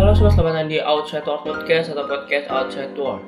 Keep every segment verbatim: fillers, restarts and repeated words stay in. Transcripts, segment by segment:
Halo semua, selamat datang di Outside World Podcast atau Podcast Outside World.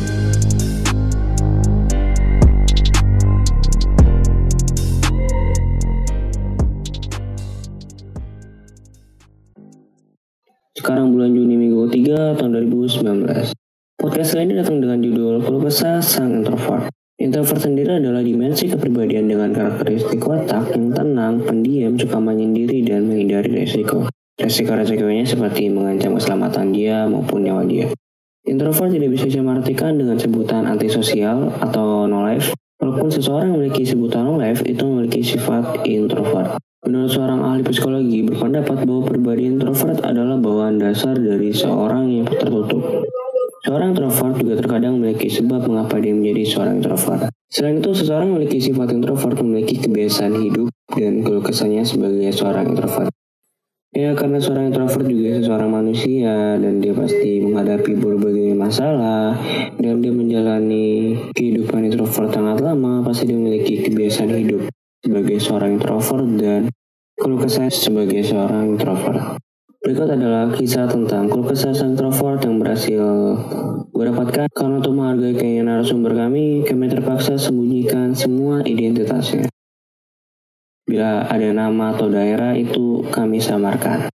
Sekarang bulan Juni minggu ketiga tahun dua ribu sembilan belas. Podcast kali ini datang dengan judul Keluh Kesah Sang Introvert. Introvert sendiri adalah dimensi kepribadian dengan karakteristik watak yang tenang, pendiam, suka menyendiri, dan menghindari resiko. Resiko-resikonya seperti mengancam keselamatan dia maupun nyawa dia. Introvert tidak bisa disamaratikan dengan sebutan antisosial atau no life. Walaupun seseorang memiliki sebutan no life, itu memiliki sifat introvert. Menurut seorang ahli psikologi berpendapat bahwa pribadi introvert adalah bawaan dasar dari seorang yang tertutup. Seorang introvert juga terkadang memiliki sebab mengapa dia menjadi seorang introvert. Selain itu, seseorang memiliki sifat introvert memiliki kebiasaan hidup dan keluh kesahnya sebagai seorang introvert. Ya, karena seorang introvert juga seorang manusia dan dia pasti menghadapi berbagai masalah dan dia menjalani kehidupan introvert sangat lama, pasti dia memiliki kebiasaan hidup sebagai seorang introvert dan keluh kesah sebagai seorang introvert. Berikut adalah kisah tentang keluh kesah sang introvert yang berhasil gue dapatkan. Karena untuk menghargai keinginan narasumber kami, kami terpaksa sembunyikan semua identitasnya. Bila ada nama atau daerah itu kami samarkan.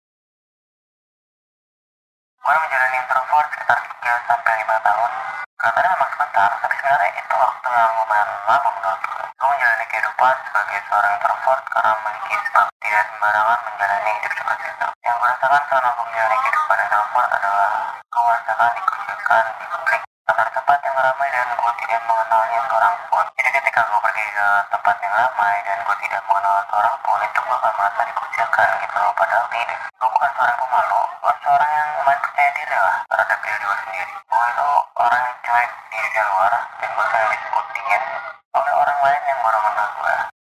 Gue menjalani introvert sekitar tiga sampai lima tahun. Katanya memang sebentar, tapi sebenarnya itu waktu yang lumayan lama menurut gue. Gue menjalani kehidupan sebagai seorang introvert karena memiliki sebab tidak sembarangan menjalani hidup seperti itu. Yang gue rasakan selama gue menjalani kehidupan introvert adalah gue merasakan dikucilkan di publik. Karena tempat yang ramai dan gue tidak mengenalnya seorang pun. Jadi ketika gue pergi ke tempat yang ramai dan gue tidak mengenal seorang pun, itu gue akan merasa dikucilkan gitu loh. Padahal tidak. Gue bukan seorang pemalu, gue seorang yang lumayan percaya diri lah terhadap diri gue sendiri. Gue itu orang yang cuek di dunia luar dan gue selalu disebut dingin oleh orang lain yang baru mengenal gue.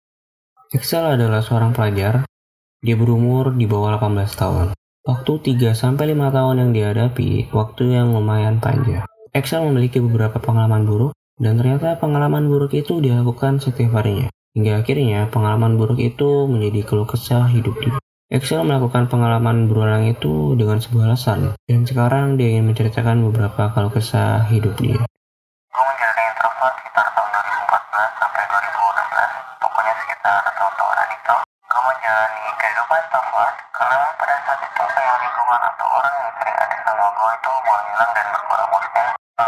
Excel adalah seorang pelajar. Dia berumur di bawah delapan belas tahun. Waktu tiga sampai lima tahun yang dihadapi, waktu yang lumayan panjang. Excel memiliki beberapa pengalaman buruk, dan ternyata pengalaman buruk itu dilakukan setiap harinya. Hingga akhirnya pengalaman buruk itu menjadi keluh kesah hidup dia. Excel melakukan pengalaman berulang itu dengan sebuah alasan, dan sekarang dia ingin menceritakan beberapa keluh kesah hidup dia. Gue menjalani introvert sekitar tahun dua ribu empat belas sampai dua ribu enam belas. Pokoknya sekitar tahun-tahunan itu. Gue menjalani kehidupan introvert karena pada saat itu kayak lingkungan atau orang yang sering ada sama gue itu mulai hilang dan berkurang. Maksudnya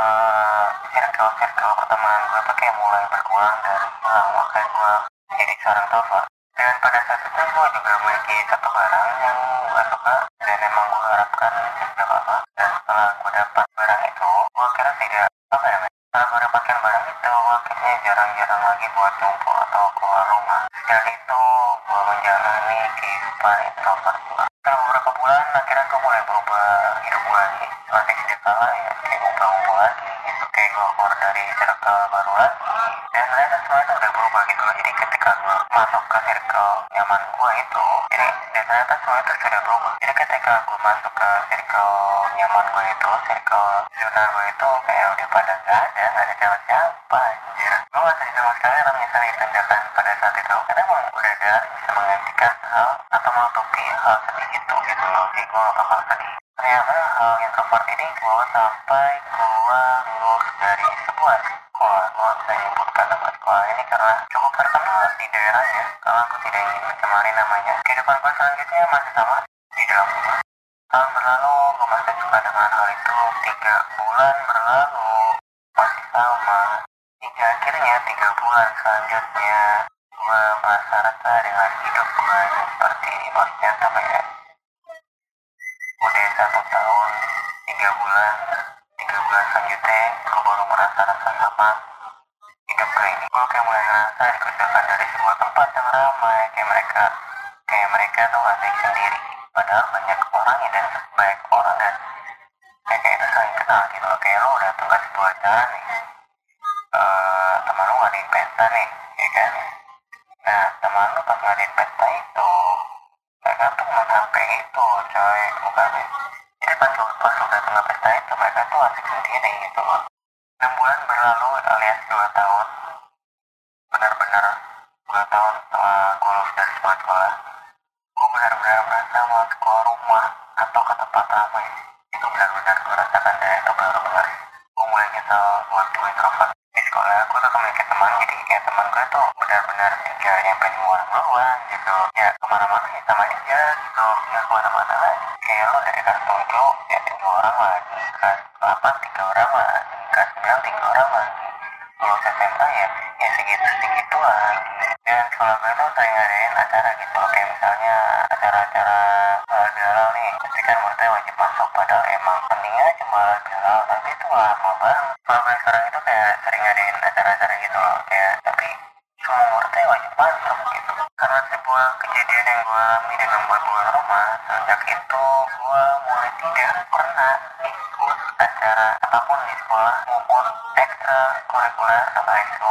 uh, circle-circle pertemanan gue tuh kayak mulai berkurang dari hilang. Makanya gue jadi seorang introvert. Dan pada saat itu gue juga memiliki satu barang yang gue suka dan emang gue harapkan sejak lama. Dan setelah gue dapat barang itu, gue kira tidak apa ya, setelah gue dapatkan barang itu, gue akhirnya jarang-jarang lagi buat jumpa atau keluar rumah. Sejak itu, gue menjalani kehidupan introvert gue. Setelah beberapa bulan, akhirnya gue mulai berubah hidup gue lagi. Seperti sedia kala ya, kayak ngumpul-ngumpul lagi gitu. Kayak gue keluar dari circle baru lagi. Dan ternyata semua itu udah berubah gitu loh. Jadi ketika gue masuk ke circle nyaman gue itu, jadi dan ternyata semua itu sudah berubah. Jadi ketika gue masuk ke circle nyaman gue itu, circle zona gue itu kayak udah pada gak ada, gak ada siapa-siapa anjir. Gue gak sedih sama sekali kalau misalnya tindakan pada saat itu, karena emang udah ada bisa menggantikan hal atau menutupi hal sedih itu gitu loh. Jadi gue gak bakal sedih. Ternyata hal introvert ini gue sampai gue lulus dari sebuah sekolah. Gue bisa menyebutkan nama sekolah ini karena cukup terkenal di daerahnya. Kalau aku tidak ingin mencemari namanya. Kehidupan gue selanjutnya masih sama di dalam rumah. Tahun berlalu, gue masih suka dengan hal itu. Tiga bulan berlalu, masih sama. Hingga akhirnya tiga bulan selanjutnya, gue merasa resah dengan hidup gue. Seperti maksudnya sampai ya. Udah satu tahun, tiga bulan, tiga bulan selanjutnya, gue baru merasa rasa sama hidup gue ini. Gue kayak mulai ngerasa dikucilkan dari sebuah tempat yang ramai, kayak mereka, kayak mereka tuh asik sendiri. Padahal banyak orangnya dan banyak orang dan kayak kayak itu saling kenal gitu loh. Kayak lo udah tuh ke sebuah acara nih, uh, teman lo ngadain pesta nih, ya kan? Nah, teman lo pas ngadain pesta itu, mereka tuh main H P itu, coy, bukan ya. Jadi pas lo, pas lo datang ke pesta itu, mereka tuh asik sendiri gitu loh. enam bulan berlalu alias dua tahun, benar-benar dua tahun setelah gue lulus dari sebuah sekolah, gue benar-benar merasa mau keluar rumah atau ketemu tempat ramai. Itu benar-benar gue rasakan dan itu baru kemarin. Gue mulai nyesal buat gue introvert. Di sekolah gue tuh memiliki teman, jadi kayak teman gue tuh benar-benar gak yang pengen orang duluan gitu. Ya kemana-mana ya sama aja gitu. Ya kemana-mana lagi. Kayak lo dari kelas tujuh ya tiga orang lagi. Kelas delapan tiga orang lagi. Kelas sembilan tiga orang lagi. Lulus S M A ya ya segitu-segitu lagi. Dan sekolah gue tuh sering ngadain acara gitu. Kayak misalnya acara-acara uh, galau nih. Pasti kan muridnya wajib masuk. Padahal emang pentingnya cuma galau. Tapi itu lama banget. Kalau gue sekarang itu kayak sering ngadain acara-acara gitu loh. Kayak tapi semua muridnya wajib masuk gitu. Karena sebuah kejadian yang gue alami dan membuat gue rumah. Sejak itu gue mulai tidak pernah ikut acara apapun di sekolah maupun ekstra kurikuler atau ekskul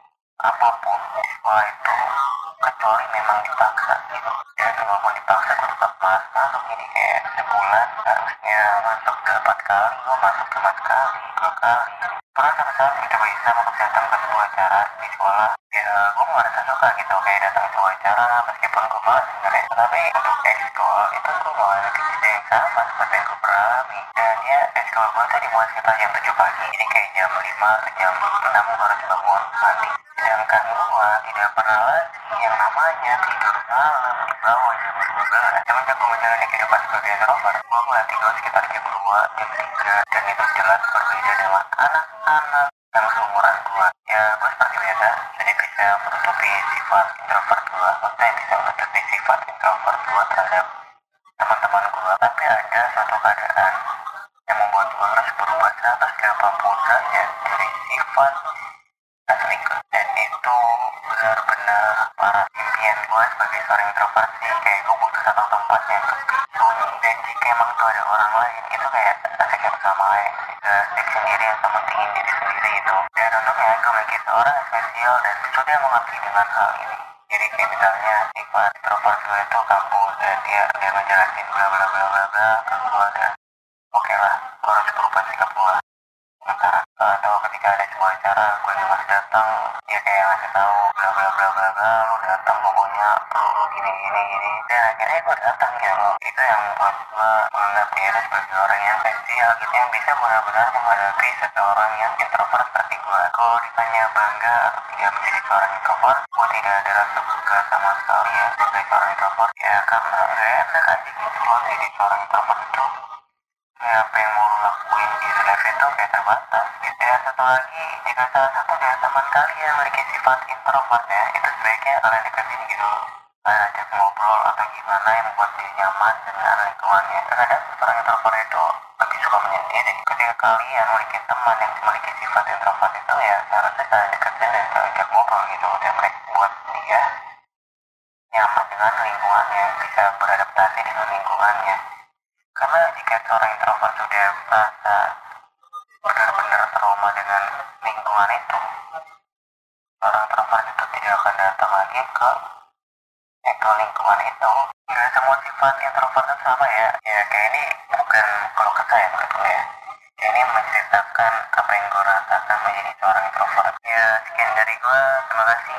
apapun di sekolah itu, kecuali memang dipaksa gitu. Dan walaupun dipaksa gue tetap masuk. Jadi kayak sebulan harusnya masuk delapan kali, gue masuk cuma sekali, dua kali. Pernah satu saat tidak bisa untuk datang ke sebuah acara di sekolah. Ya gue merasa suka gitu kayak datang ke sebuah acara meskipun gue malas sebenarnya. Tapi untuk ekskul itu gue mengalami kejadian yang sama seperti yang gue alami. Dan ya ekskul gue tuh dimulai sekitar jam tujuh pagi. Jadi kayak jam lima ke jam enam gue harus bangun mandi. Sedangkan gue tidak pernah lagi yang namanya tidur malam di bawah jam dua belas. Semenjak gue menjalani kehidupan sebagai introvert, gue mulai tidur sekitar jam dua, jam tiga. Dan itu jelas berbeda dengan anak-anak yang seumuran gue. Ya gue seperti biasa, jadi bisa menutupi sifat introvert gue. Maksudnya bisa menutupi sifat introvert gue terhadap teman-teman gue. Tapi ada suatu keadaan yang membuat gue harus berubah seratus delapan puluh derajat dari sifat asli gue. Dan itu benar-benar para impian gue sebagai seorang introvert sih. Kayak gue butuh satu tempat yang sepi. Dan jika emang tuh ada orang lain, itu kayak asik yang sama lain. Gak asik sendiri atau mentingin diri sendiri itu. Dan untungnya gue memiliki seorang yang spesial dan sudah mengerti dengan hal ini. Jadi kayak misalnya sifat introvert gue itu kampus dan dia udah ngejelasin bla bla bla bla bla ke gue dan oke lah, gue harus berubah sikap gue. Entah atau ketika ada sebuah acara gue yang harus datang, dia kayak ngasih tahu bla bla bla bla bla, lu datang pokoknya perlu gini gini gini. Dan akhirnya gue datang gitu. Itu yang buat gue menganggap diri sebagai orang yang spesial gitu, yang bisa benar-benar menghadapi seseorang yang introvert seperti gue. Kalau ditanya bangga atau tidak menjadi seorang introvert, gue tidak ada rasa bangga sama sekali ya sebagai seorang introvert. Ya karena gak enak aja gitu loh jadi seorang introvert itu. Ya apa yang mau lakuin di live itu kayak terbatas gitu. Ya satu lagi, jika salah satu dari teman kalian memiliki sifat introvert ya, itu sebaiknya kalian deketin gitu. Kalian ajak ngobrol atau gimana yang membuat dia nyaman dengan lingkungannya. Terkadang seorang introvert itu lebih suka menyendiri. Ketika kalian memiliki teman yang memiliki sifat introvert itu ya seharusnya kalian deketin dan kalian ajak ngobrol gitu. Dan mereka buat dia nyaman dengan lingkungannya, bisa beradaptasi dengan lingkungannya. Karena jika seorang introvert sudah merasa benar-benar trauma dengan lingkungan itu, orang introvert itu tidak akan datang lagi ke eh, ke lingkungan itu. Nggak semua sifat introvert itu sama ya. Ya kayak ini bukan kalau kata ya menurut gue ya. Ini menceritakan apa yang gue rasakan menjadi seorang introvert. Ya sekian dari gue, terima kasih.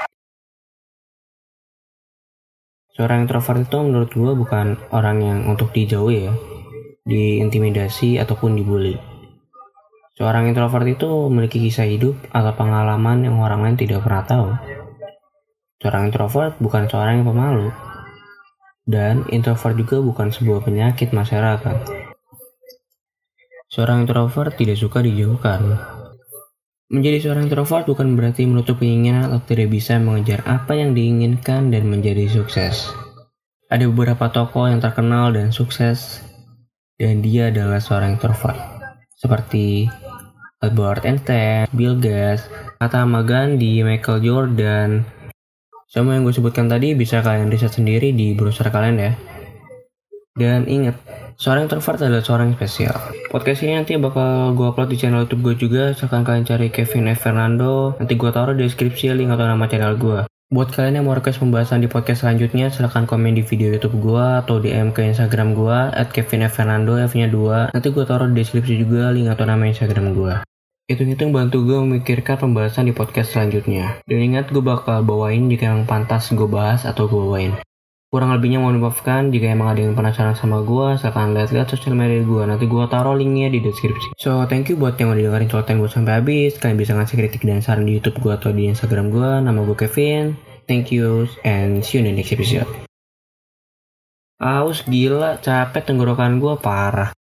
Seorang introvert itu menurut gue bukan orang yang untuk dijauhi ya, diintimidasi ataupun dibully. Seorang introvert itu memiliki kisah hidup atau pengalaman yang orang lain tidak pernah tahu. Seorang introvert bukan seorang yang pemalu. Dan introvert juga bukan sebuah penyakit masyarakat. Seorang introvert tidak suka dijauhkan. Menjadi seorang introvert bukan berarti menutup keinginan atau tidak bisa mengejar apa yang diinginkan dan menjadi sukses. Ada beberapa tokoh yang terkenal dan sukses, dan dia adalah seorang introvert. Seperti Albert Einstein, Bill Gates, Mahatma Gandhi, Michael Jordan. Semua yang gue sebutkan tadi bisa kalian riset sendiri di browser kalian ya. Dan ingat, seorang introvert adalah seorang yang spesial. Podcast ini nanti bakal gue upload di channel YouTube gue juga. Silahkan kalian cari Kevin F. Fernando. Nanti gue taruh di deskripsi link atau nama channel gue. Buat kalian yang mau request pembahasan di podcast selanjutnya, silahkan komen di video YouTube gue atau D M ke Instagram gue at Kevin F. Fernando, F-nya dua. Nanti gue taruh di deskripsi juga link atau nama Instagram gue. Hitung-hitung bantu gue memikirkan pembahasan di podcast selanjutnya. Dan ingat, gue bakal bawain jika yang pantas gue bahas atau gue bawain. Kurang lebihnya mohon dimaafkan. Jika emang ada yang penasaran sama gue, silahkan lihat-lihat sosial media gue. Nanti gue taruh linknya di deskripsi. So, thank you buat yang udah dengerin celotehan gue sampai habis. Kalian bisa ngasih kritik dan saran di YouTube gue atau di Instagram gue. Nama gue Kevin. Thank you and see you in the next episode. Aus, gila, capek tenggorokan gue parah.